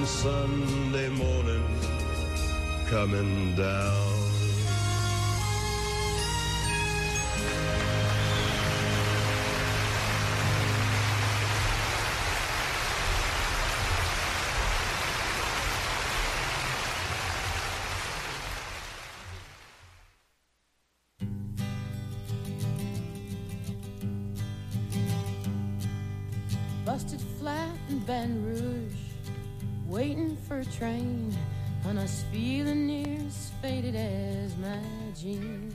one Sunday morning coming down. Busted flat in Baton Rouge, waiting for a train, and I was feeling near as faded as my jeans.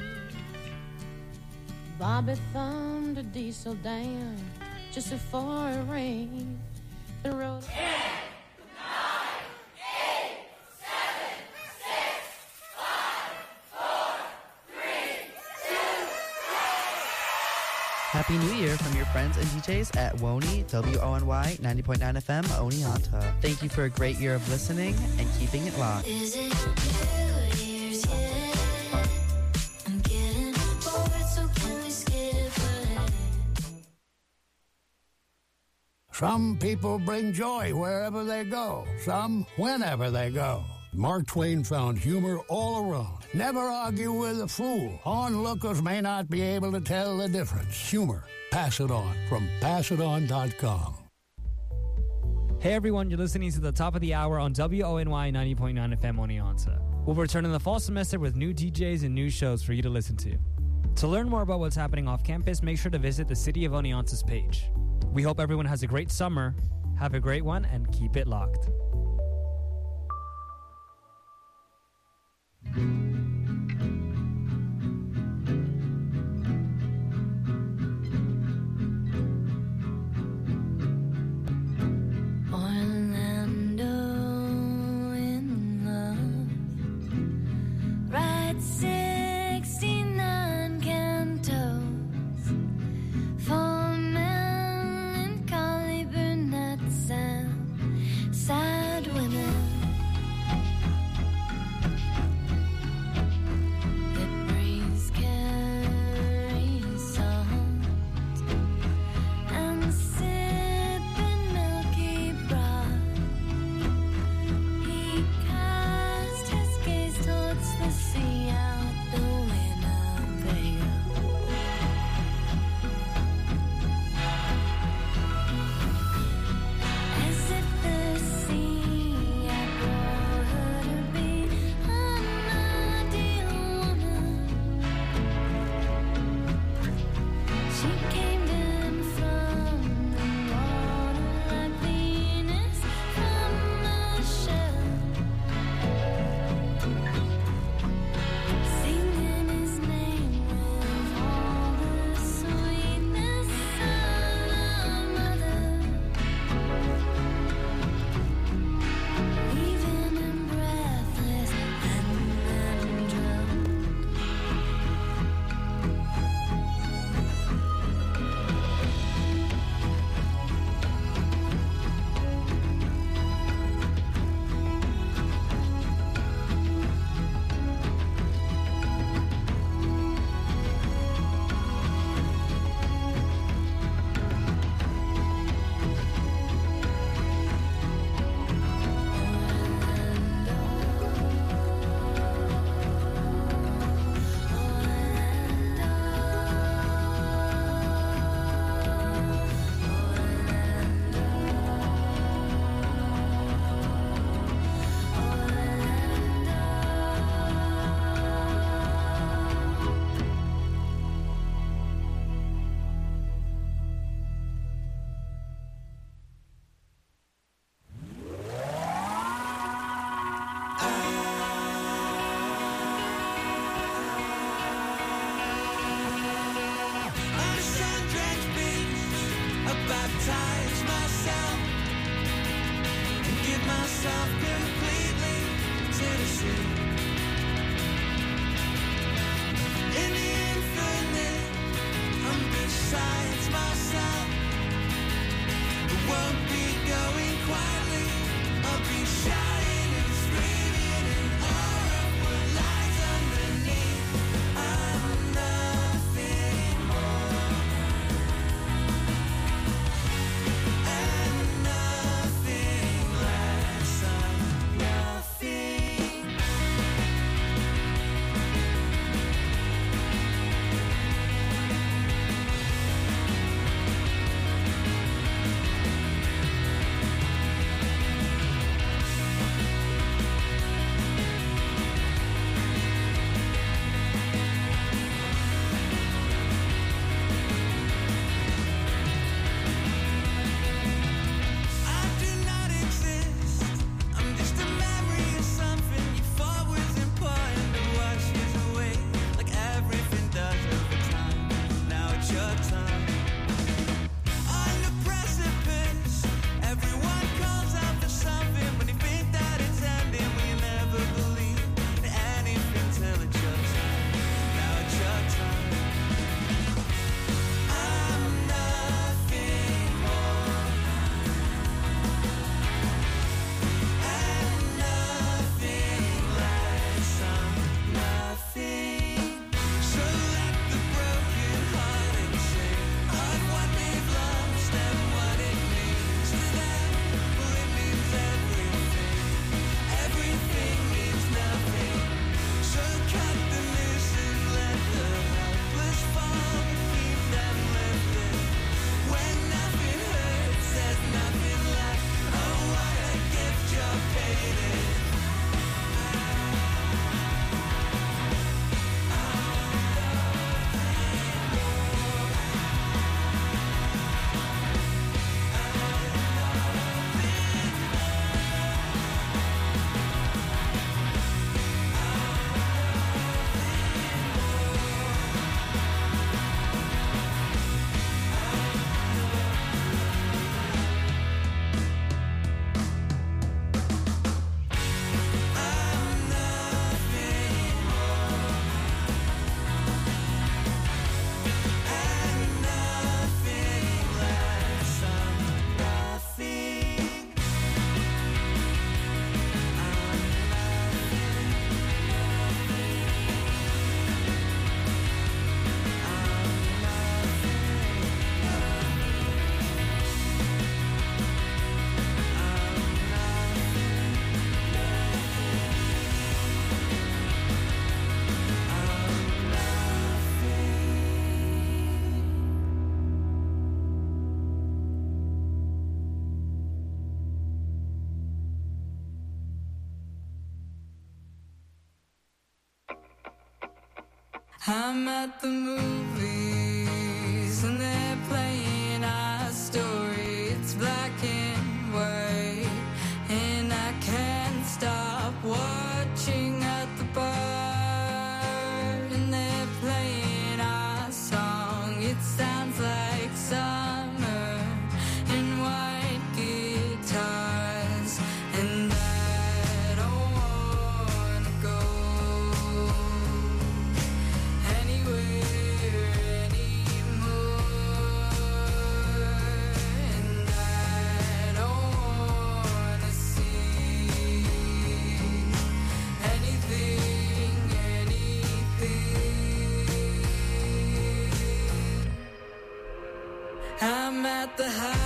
Bobby thumbed a diesel down just before it rained. The road. 10, 9, 8, 7, 6, 5, 4, 3, 2, 1. Happy New Year from your friends and DJs at Wony, WONY 90.9 FM, Oneonta. Thank you for a great year of listening and keeping it locked. Is it New Year's yet? I'm getting bored, so can we skip ahead? Some people bring joy wherever they go, some whenever they go. Mark Twain found humor all around. Never argue with a fool. Onlookers may not be able to tell the difference. Humor. Pass it on from passiton.com. Hey everyone, you're listening to the top of the hour on WONY 90.9 FM Oneonta. We'll return in the fall semester with new DJs and new shows for you to listen to. To learn more about what's happening off campus, make sure to visit the City of Oneonta's page. We hope everyone has a great summer. Have a great one and keep it locked. Sun I'm at the movies and they're playing our story. It's black and white and I can't stop watching at the bar. And they're playing our song. It sounds like summer and white guitars. And I don't wanna go anywhere anymore. And I don't wanna see anything. I'm at the house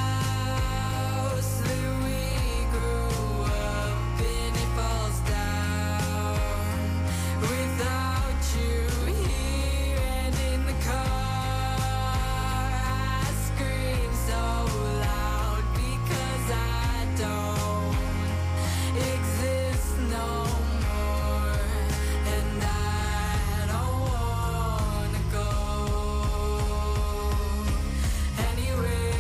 that we grew up in. It falls down without you here and in the car. I scream so loud because I don't exist no more. And I don't wanna go anywhere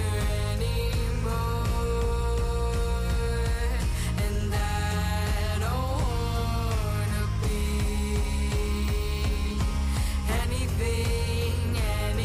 anymore. And I don't wanna be anything.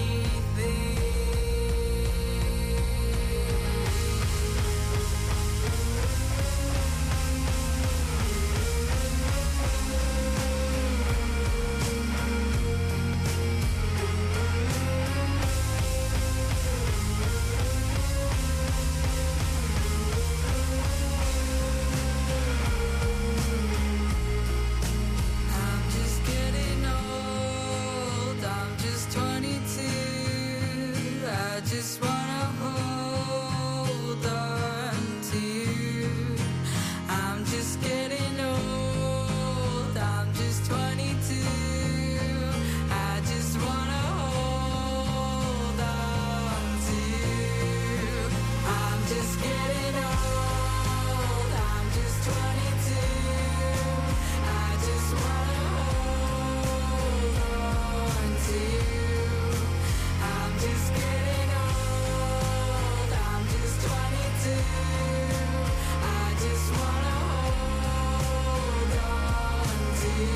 I'm just getting old. I'm just 22. I just wanna hold on to you. I'm just getting old. I'm just 22. I just wanna hold on to you. I'm just getting old. I'm just 22. I just wanna hold on to you. I'm just getting old. I'm just 22. I just wanna hold on to you.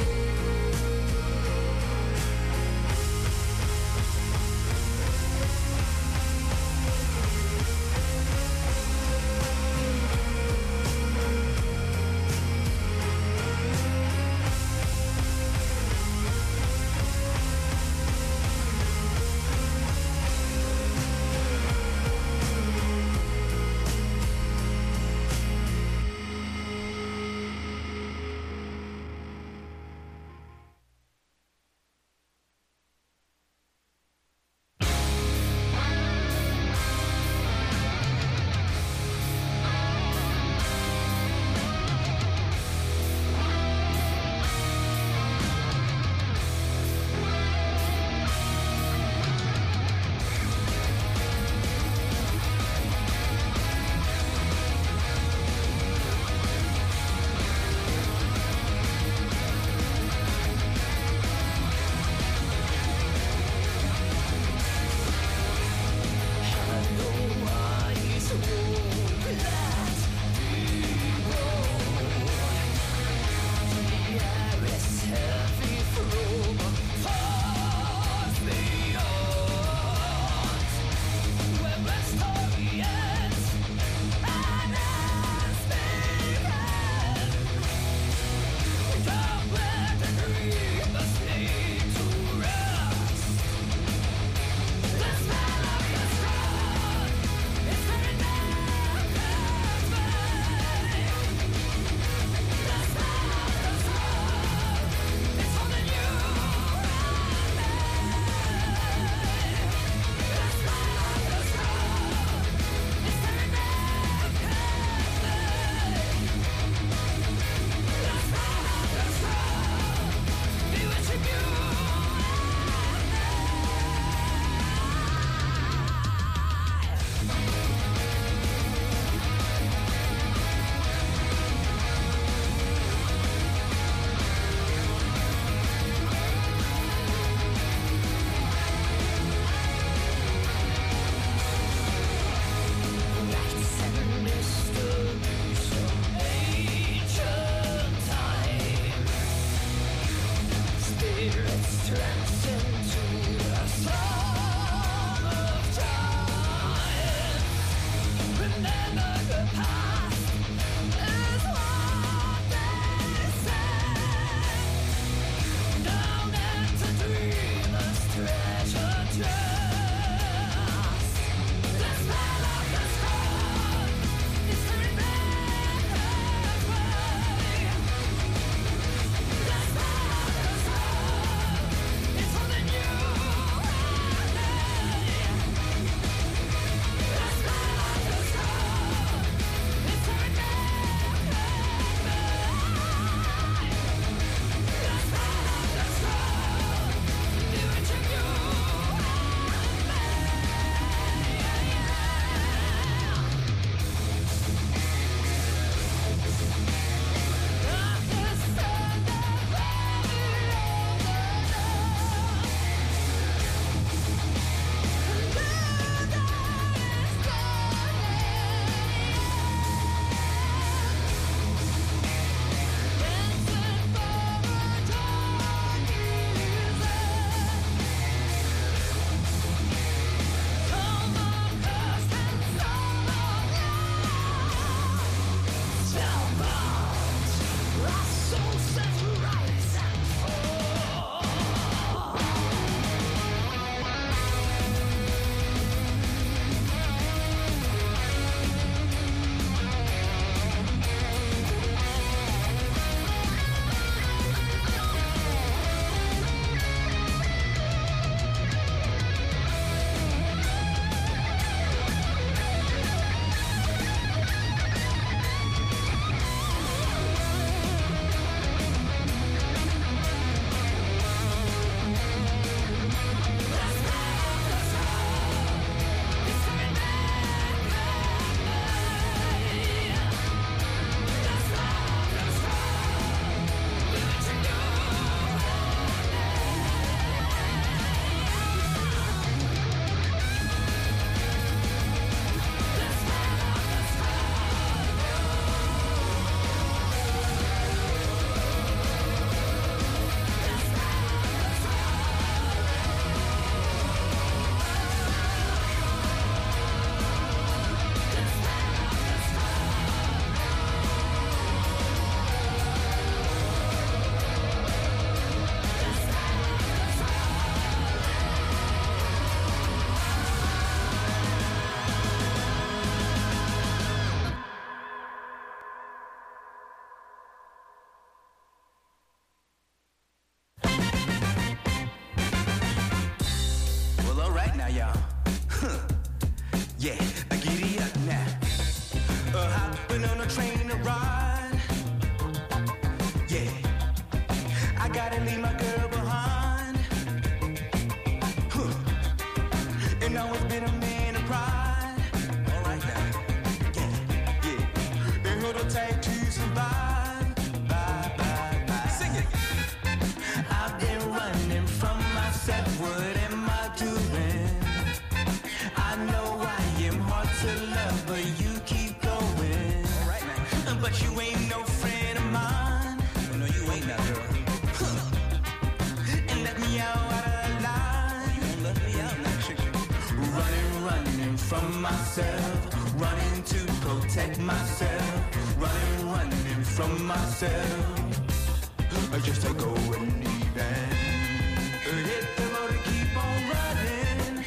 Yeah, giddy up now. Hopping on a train to ride. Yeah, I gotta leave my girl behind. And always been a man of pride. All right now. Yeah. And hold on tight to survive. Bye, bye, bye. Sing it. I've been running from myself. What am I doing? I know I am hard to love, but you keep going. All right now. But you ain't no friend of mine. No, you ain't now, girl. And let me out of line. You won't let me out now, chicken. Running from myself, running to protect myself, running from myself, just to go and even hit the road and keep on running.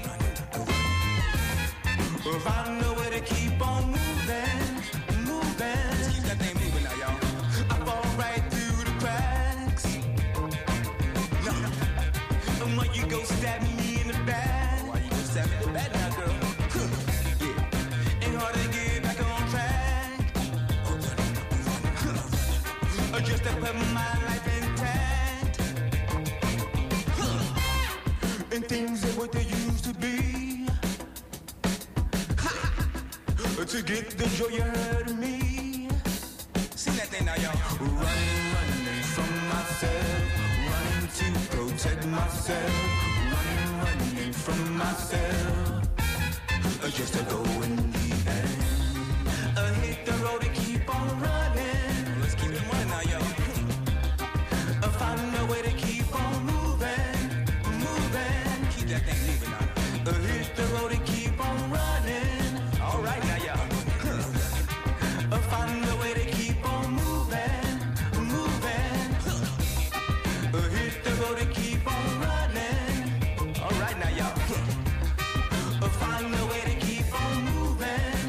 Find a way to keep on moving. Let's keep that thing moving now, y'all. I fall right through the cracks. No, and when you go stab me in the back. Why you go stab me in the back now, girl? Yeah, ain't hard to get back on track. Just to put my life intact. And things ain't what they used to be. To get the joy you heard of me. Sing that thing now, y'all. Running from myself, running to protect myself, running from myself, just to go in the end. Hit the road and keep on running. Let's keep it running now, y'all. Find a way to keep on moving. Keep that thing moving now. Hit the road and keep on running. All right now, y'all. Find a way to keep on moving. Hit the road and keep on running. All right now, y'all. Find a way to keep on moving.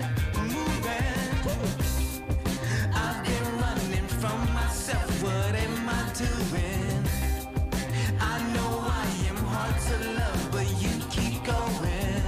I've been running from myself. What am I doing? I know I am hard to love, but you keep going.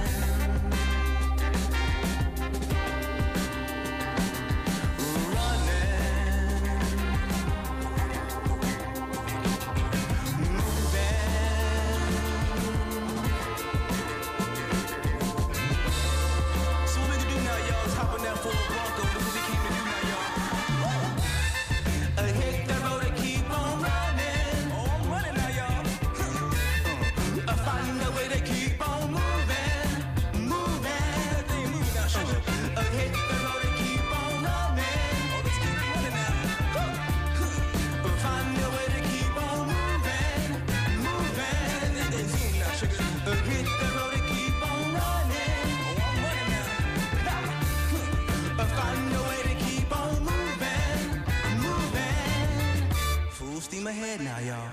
Steam ahead now, y'all.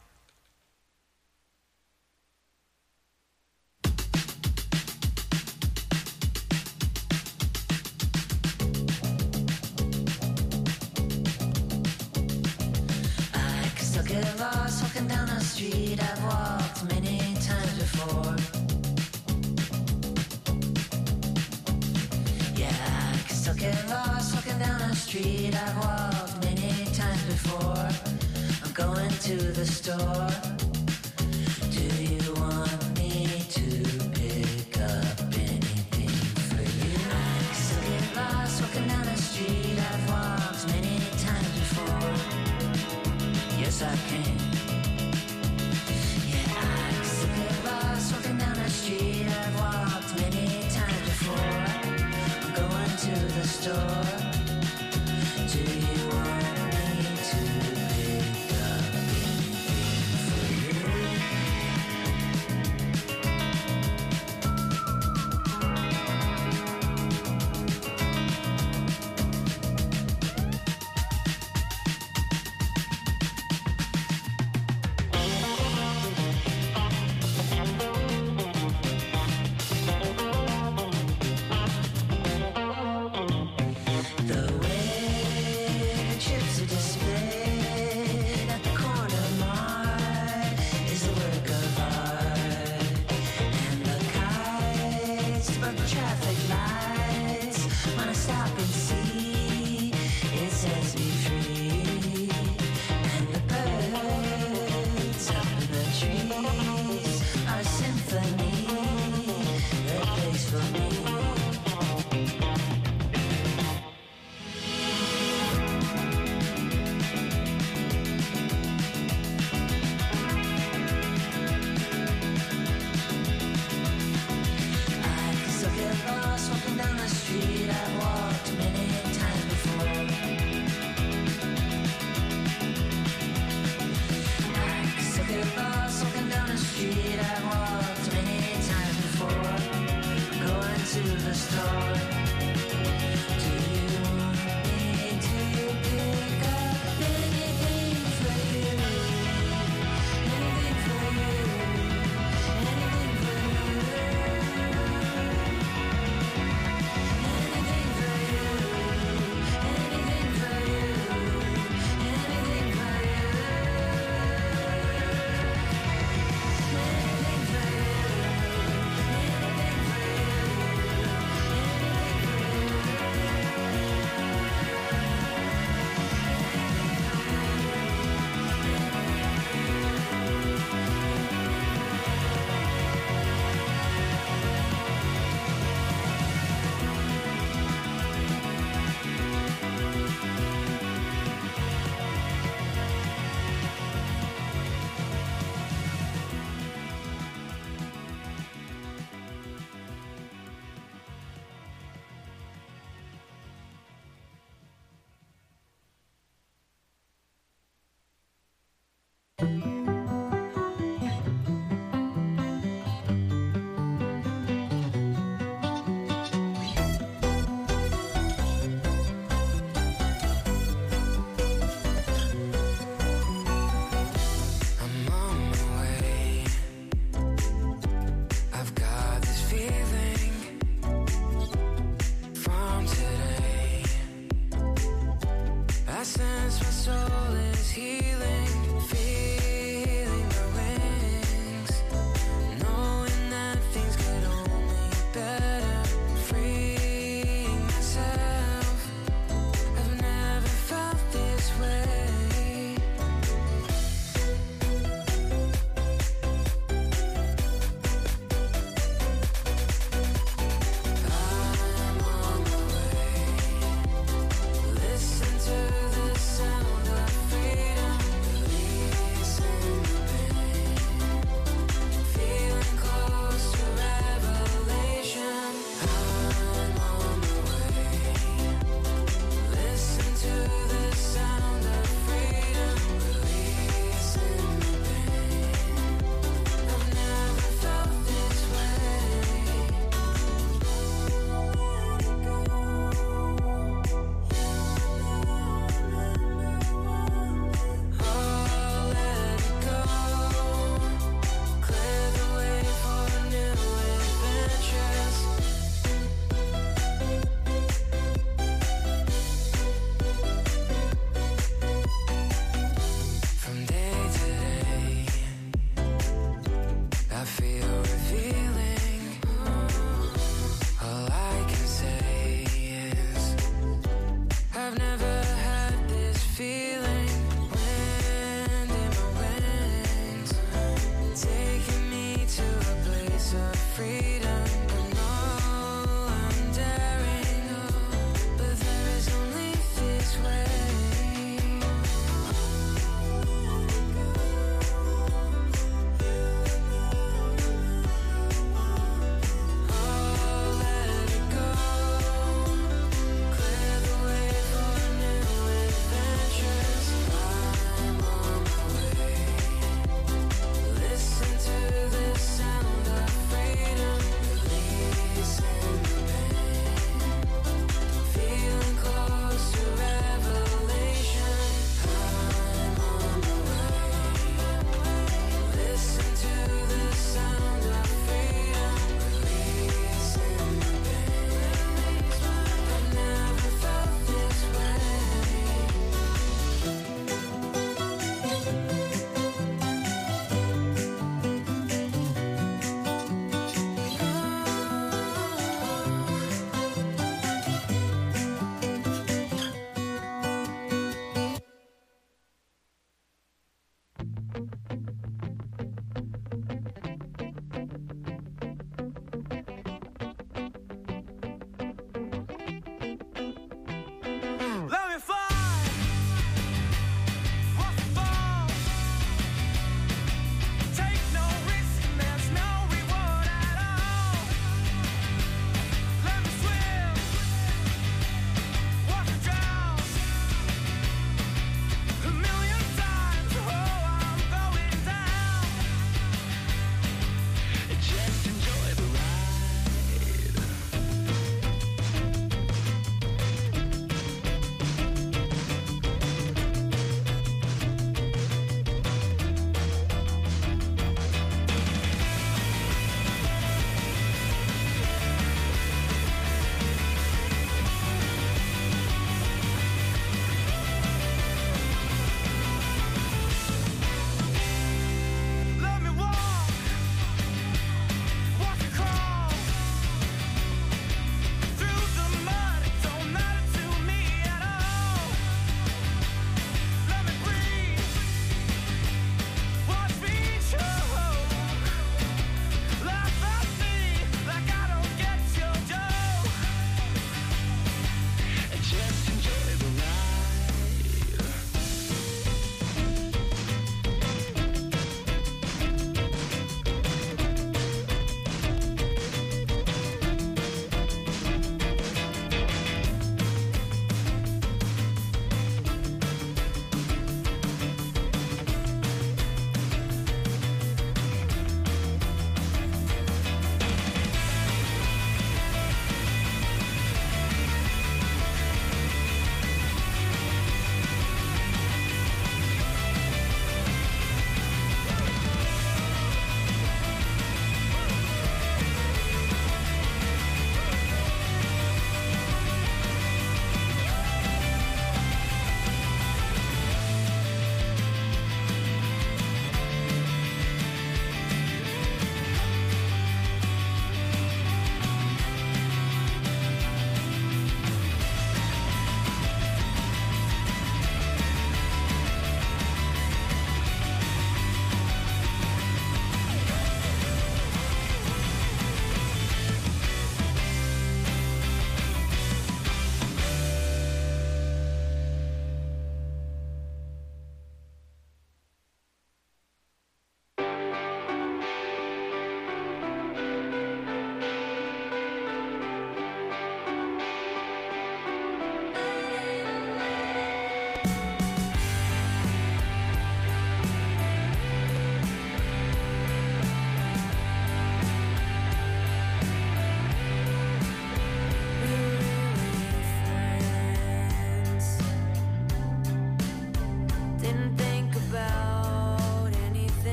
I can still get lost walking down the street I've walked many times before. Yeah, I can still get lost walking down the street I've walked many times before. I'm going to the store. Do you want me to pick up anything for you? I can still get lost walking down the street I've walked many times before. Yes, I can. Yeah, I can still get lost walking down the street I've walked many times before. I'm going to the store. Do you want me to pick up anything for you?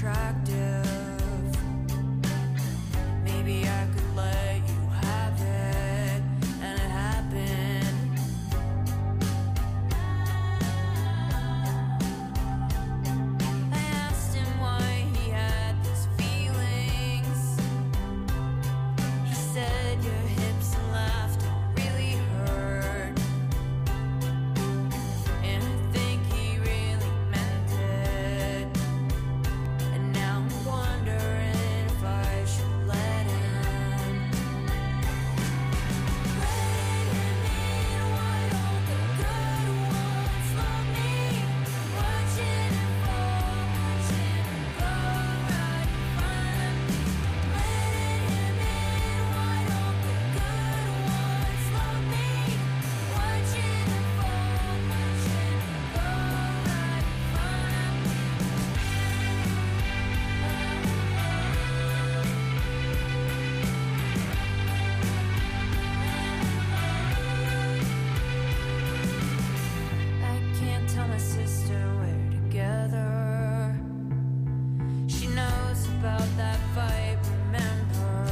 attractive. Maybe I could let you have it, and it happened. I asked him why he had these feelings. He said your hips and laugh don't really hurt, and I think he really meant it. And now I'm wondering if I should let him. Let him in, why don't the good ones love me? Watching it fall, watching it go right in front of me. Let him in, why don't the good ones love me? Watching it fall, watching it go right in front of me. I can't tell my sister we're together. She knows about that fight, remember?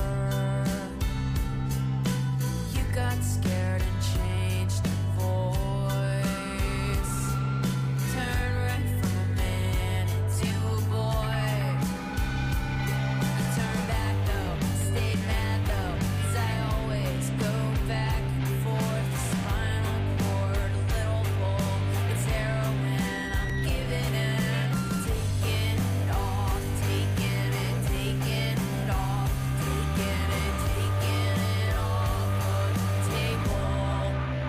You got scared and changed your voice. Turned right from a man into a boy. You turned back though, stayed mad though, 'cause I always go back and forth. Spinal cord, a little pull, it's heroin, I'm giving in. Taking it off, taking it off, taking it off of the table.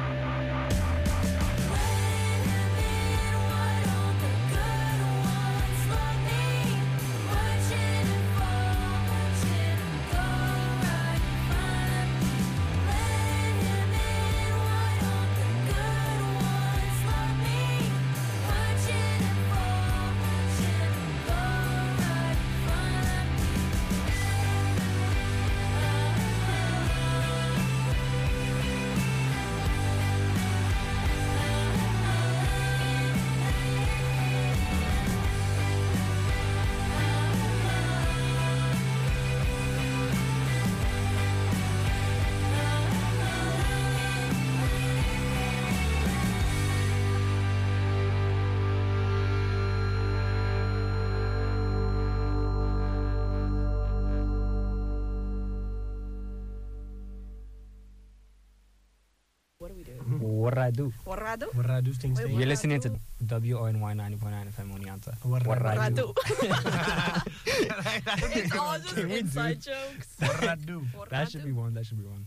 Let him in, why don't the good ones love me? Watching it fall, watching it go right in front of me. Let him in, why don't the good ones love me? Watching it fall, watching it go right in front of me. What do we do? What I do? Warrado? Warrado things. Wait, You're listening to WONY 90.9 FM Oneonta. What I do? Warrado. It's all just Can we inside do- jokes. Warrado. That should be one. That should be one.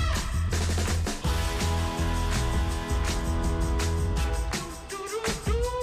Do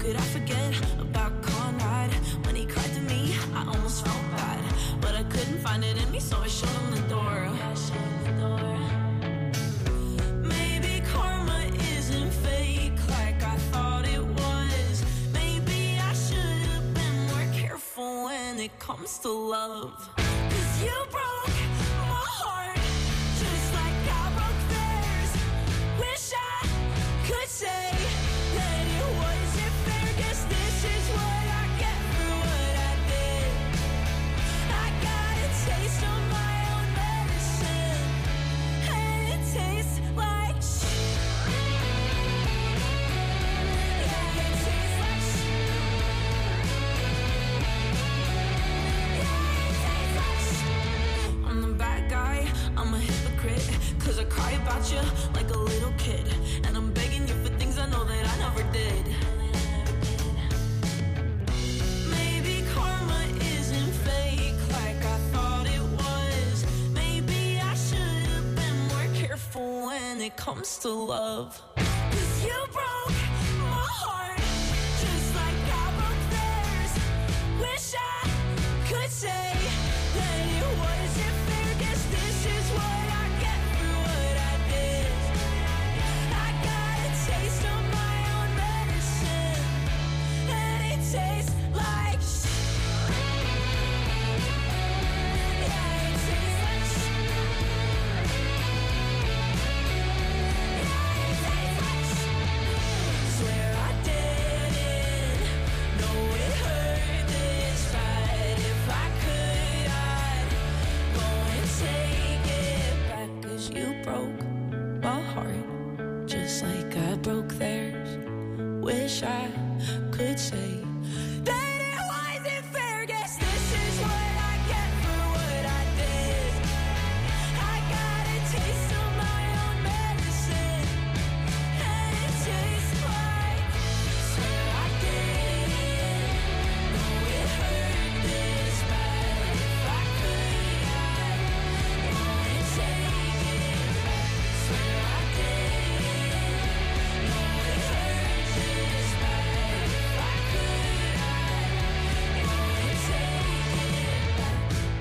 could I forget about Conrad? When he cried to me, I almost felt bad. But I couldn't find it in me, so I showed him the door. Maybe karma isn't fake like I thought it was. Maybe I should have been more careful when it comes to love. 'Cause you broke my heart just like I broke theirs. Wish I could say that it wasn't fair. Guess this is what I get for what I did. I got a taste of my own medicine, and it tastes like shit. Yeah, it tastes like shit. Yeah, it tastes like shit. I'm the bad guy, I'm a hypocrite, 'cause I cry about you like a little kid. And I'm begging you for things I know that I never did. Maybe karma isn't fake like I thought it was. Maybe I should have been more careful when it comes to love. 'Cause you broke my heart just like I broke theirs. Wish I could say that it wasn't fair. Guess this is what I get for what I did. I got a taste of my own medicine, and it tastes like shit. Yeah, it tastes like shit. Yeah, it tastes like shit. Swear I didn't know it hurt this bad. If I could, I'd go and take it back. 'Cause you broke my heart just like I broke theirs. Wish I could say that it wasn't fair. Guess this is what I get for what I did. I got a taste of my own medicine, and it tastes like. Swear I didn't know it hurt this bad. If I could, I'd go and take it back. Swear I didn't know it hurt this bad. If I could, I'd go and take it back.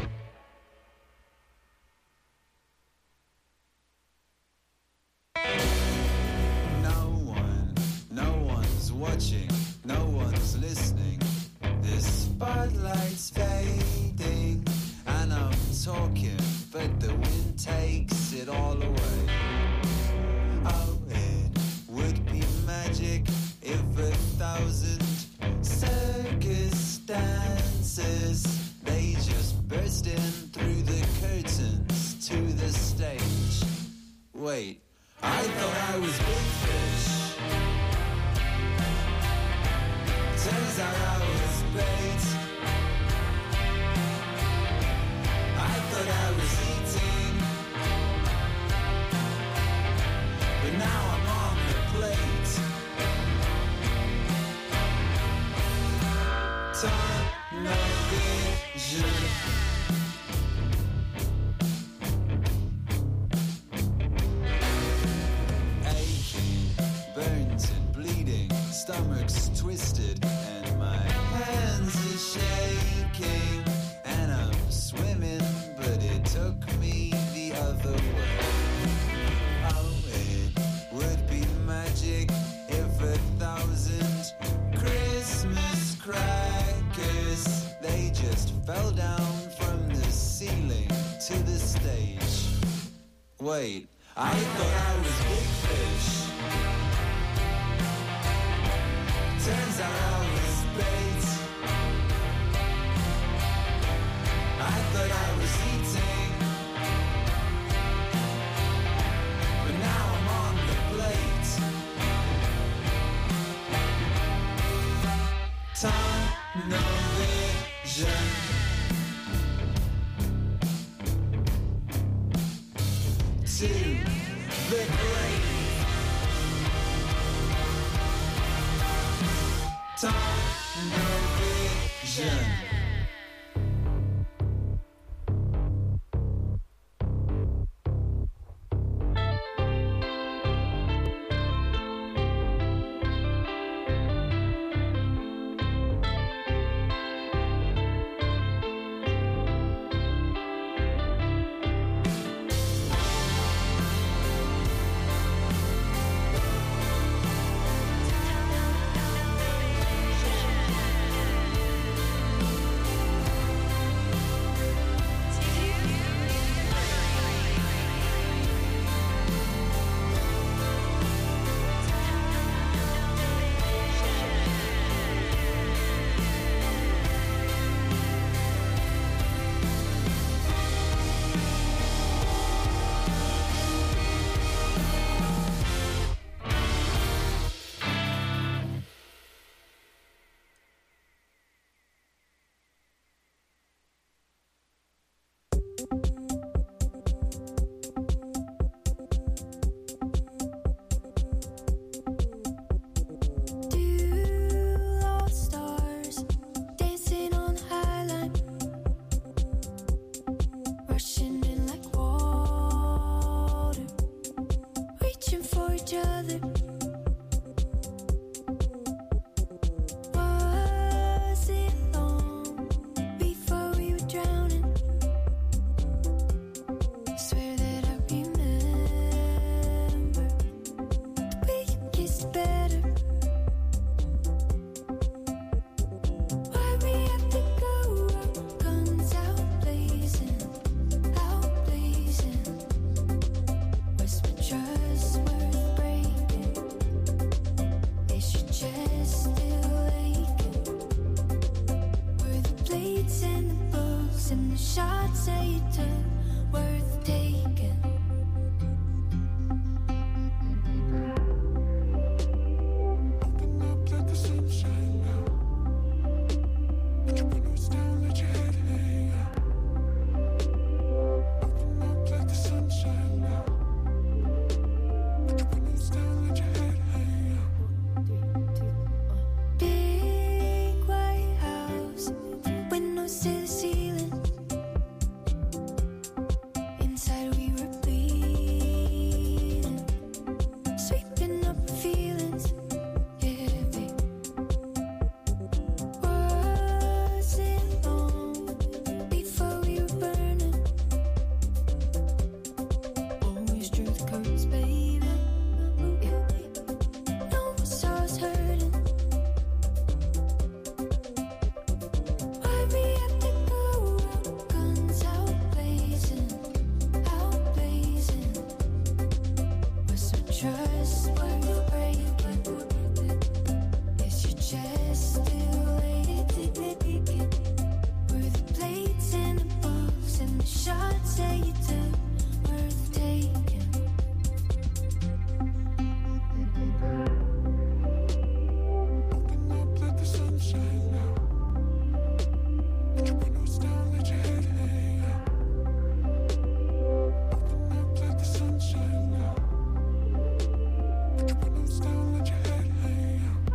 No one's watching, no one's listening. This spotlight's fading, and I'm talking, but the wind takes it all away. Oh, it would be magic if 1,000 circus dancers, they just burst in through the curtains to the stage. Wait, I thought I was Big Fish. Turns out I was bait. I thought I was eating, but now I'm on the plate. Tunnel vision. Aching, burns and bleeding, stomach's twisted, and my hands are shaking. And I'm swimming, but it took me the other way. Oh, it would be magic if 1,000 Christmas crackers, they just fell down from the ceiling to the stage. Wait, I thought I was Big Fish. Turns out I was bait. I thought I was eating, but now I'm on the plate. Tunnel vision. To the grave. Tunnel vision. above, and the shots that you took worth taking. Open up, let the sun shine now. Put your windows down, let your head hang out. Open up, let the sun shine now. Put your windows down, let your head hang out. Big white house, windows to the ceiling. Inside we were bleeding, sweeping up our feelings. Yeah, babe. Was it long before we were burning? Always drew the curtains, baby. Yeah. No one saw us hurting. Why we have to go out, guns out blazing, out blazing. We're so trustworthy breaking. Is your chest still aching? Were the plates and the balls and the shots that you took worth taking? Open up, let the sun shine now. Put your windows down, let your head hang out. Open up, let the sun shine now. Put your windows down, let your head hang out.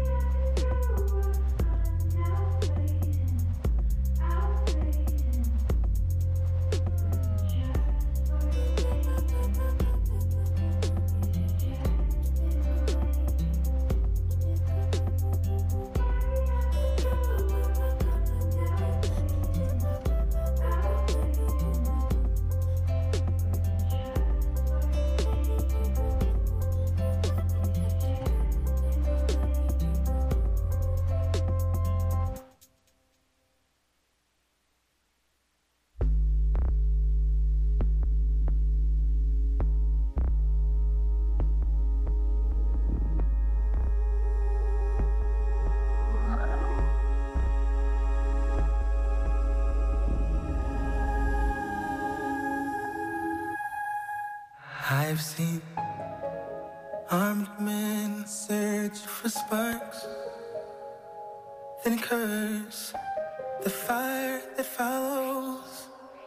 I've seen armed men search for sparks, then curse the fire that follows.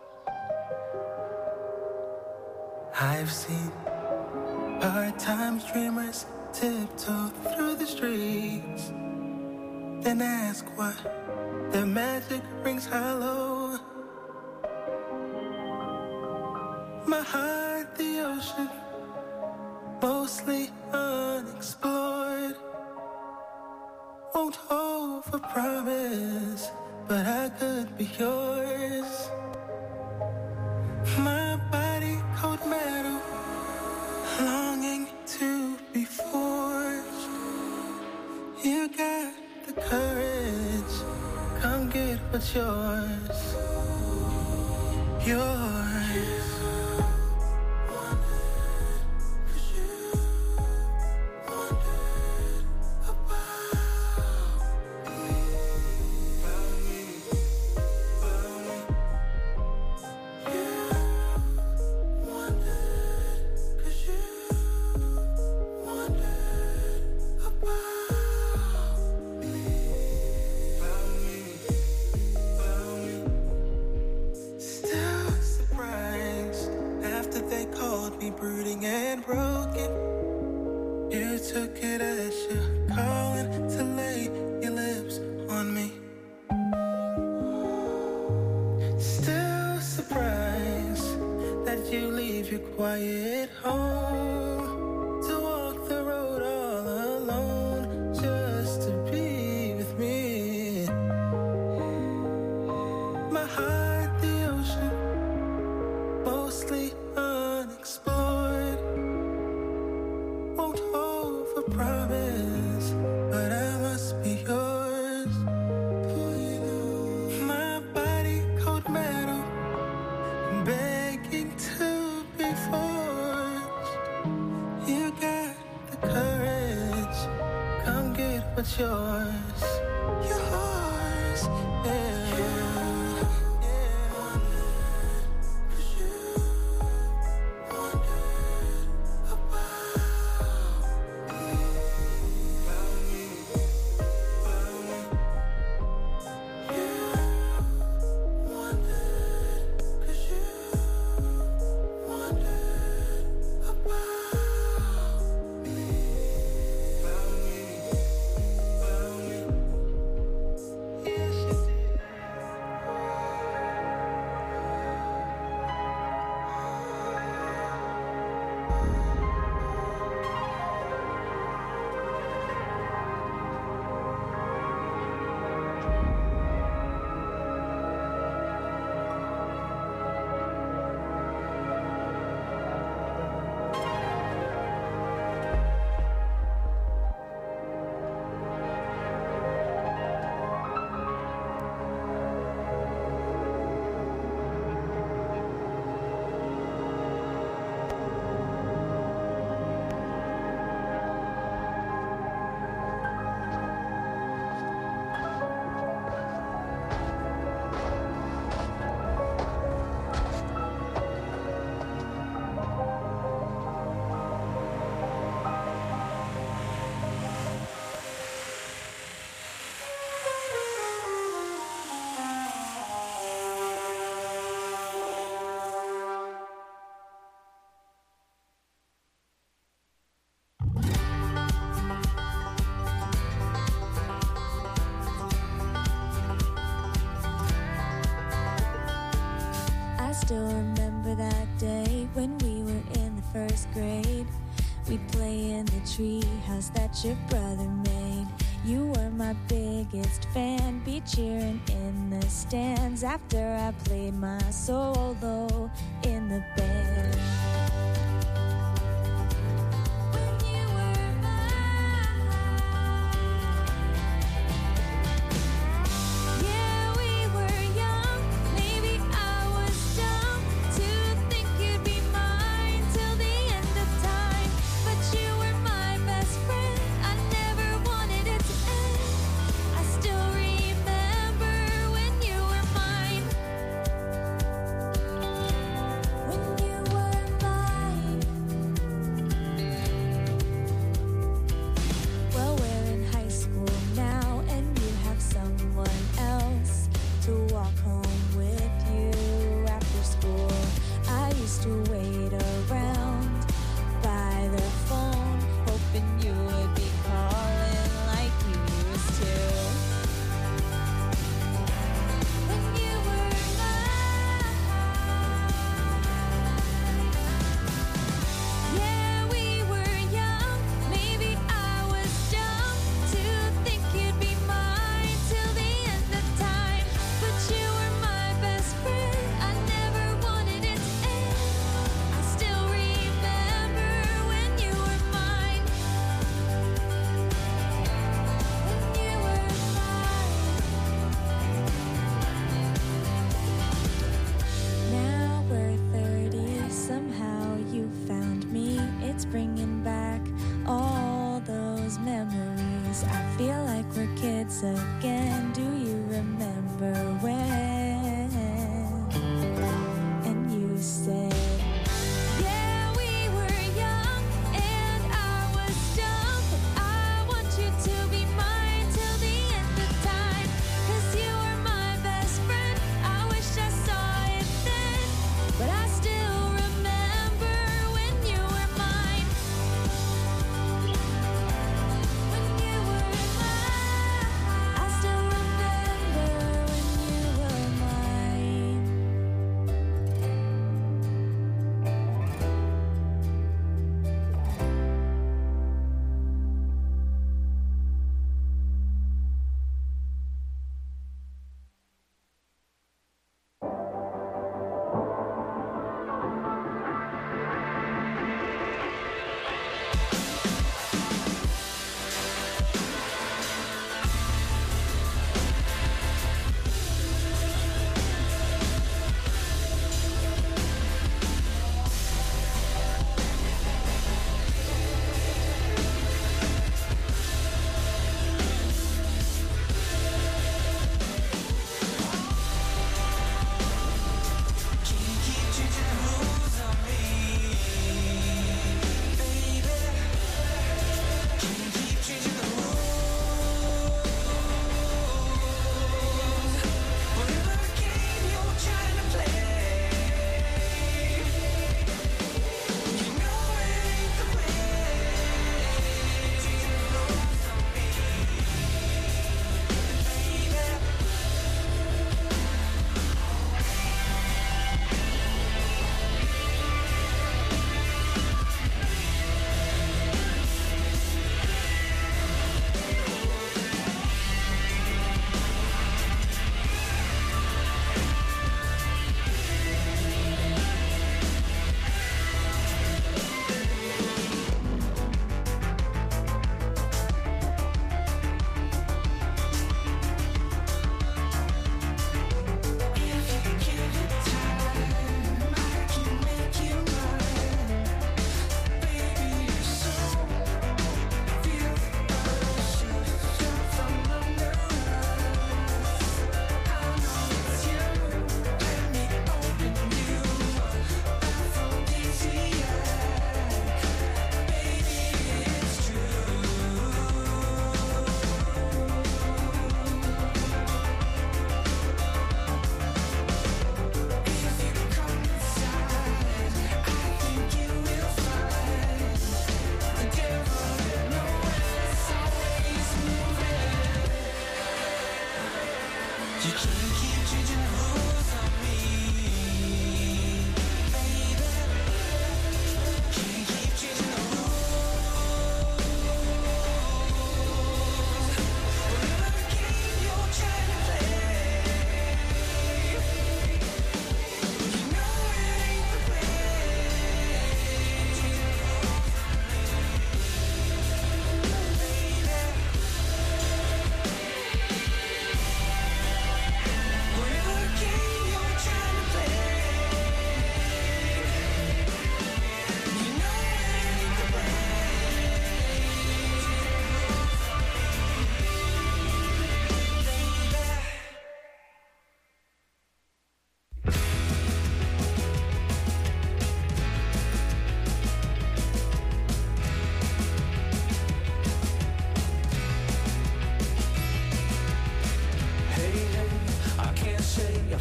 I've seen part-time dreamers tiptoe through the streets, then ask why their magic rings hollow. My heart, the ocean, mostly unexplored. Won't hold for promise, but I could be yours. My body cold metal, longing to be forged. You got the courage, come get what's yours. Yours. Brooding and broken, you took it as your calling to lay your lips on me. Still surprised that you leave your quiet home to walk the road all alone just to be with me. My heart, the ocean, mostly unexplored. Won't hold for promise, but I must be yours. My body cold metal, begging to be forged. You got the courage, come get what's yours. Yours, yeah. still remember that day when we were in the first grade. We'd play in the treehouse that your brother made. You were my biggest fan, be cheering in the stands after I played my solo in the band. Again, do you remember when? And you said, yeah, we were young and I was dumb, but I want you to be mine till the end of time, 'cause you were my best friend. I wish I saw it then, but I still remember when you were mine. When you were mine, I still remember when you were mine. You can't keep changing the rules on me.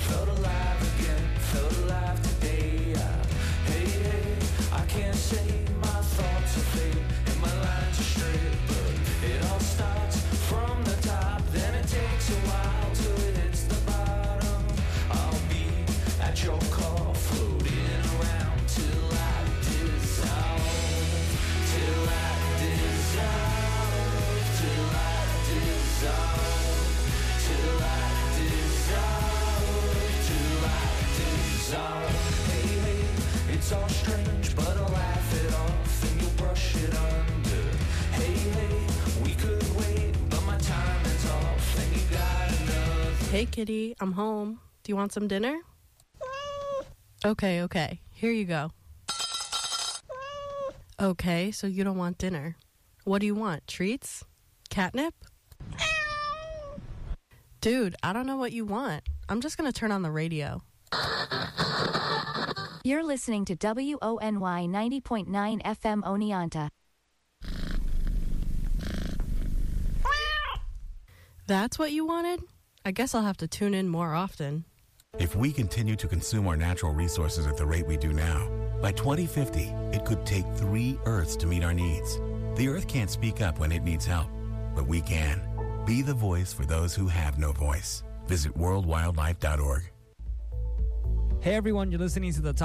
Felt alive again, felt alive today. Hey, hey, I can't say my thoughts are fake and my lines are straight, but it all starts from the top, then it takes a while till it hits the bottom. I'll be at your call, floating around till I dissolve, till I dissolve, till I dissolve, till I dissolve, till I dissolve. Hey, hey, it's all strange, but I'll laugh it off and you'll brush it under. Hey, hey, we could wait, but my timing's off and you got enough. Hey, kitty, I'm home. Do you want some dinner? Okay. Here you go. Okay, so you don't want dinner. What do you want? Treats? Catnip? Dude, I don't know what you want. I'm just gonna turn on the radio. You're listening to WONY 90.9 FM Oneonta. That's what you wanted? I guess I'll have to tune in more often. If we continue to consume our natural resources at the rate we do now, by 2050, it could take 3 Earths to meet our needs. The Earth can't speak up when it needs help, but we can. Be the voice for those who have no voice. Visit worldwildlife.org. Hey everyone, you're listening to the top